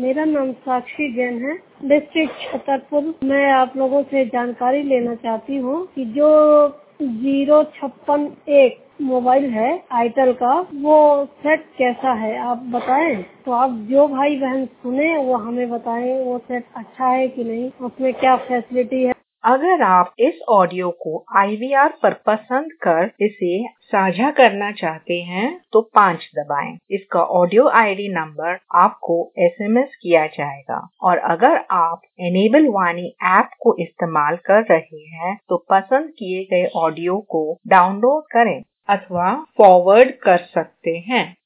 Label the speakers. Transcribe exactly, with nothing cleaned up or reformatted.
Speaker 1: मेरा नाम साक्षी जैन है, डिस्ट्रिक्ट छतरपुर। मैं आप लोगों से जानकारी लेना चाहती हूँ कि जो जीरो छप्पन एक मोबाइल है आईटेल का, वो सेट कैसा है आप बताएं। तो आप जो भाई बहन सुने वो हमें बताएं, वो सेट अच्छा है कि नहीं, उसमें क्या फैसिलिटी है।
Speaker 2: अगर आप इस ऑडियो को आई वी आर पर पसंद कर इसे साझा करना चाहते हैं तो पाँच दबाएं। इसका ऑडियो आई डी नंबर आपको एस एम एस किया जाएगा। और अगर आप एनेबल वाणी ऐप को इस्तेमाल कर रहे हैं तो पसंद किए गए ऑडियो को डाउनलोड करें अथवा फॉरवर्ड कर सकते हैं।